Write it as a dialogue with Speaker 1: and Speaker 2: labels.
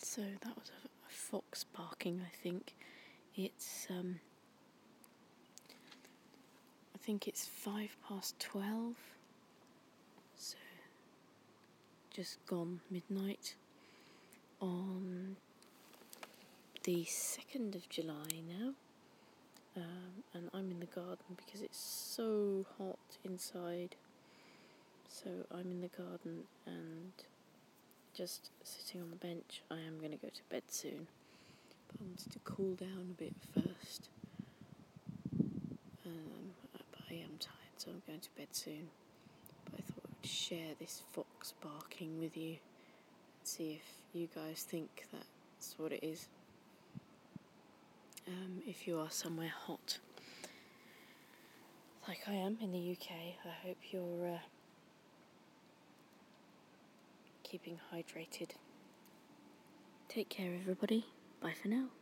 Speaker 1: So that was a fox barking, I think. It's, I think it's 12:05, so just gone midnight on the 2nd of July now. And I'm in the garden because it's so hot inside. So I'm in the garden and just sitting on the bench. I am going to go to bed soon, but I wanted to cool down a bit first. But I am tired, so I'm going to bed soon. But I thought I would share this fox barking with you and see if you guys think that's what it is. If you are somewhere hot, like I am in the UK, I hope you're keeping hydrated. Take care, everybody. Bye for now.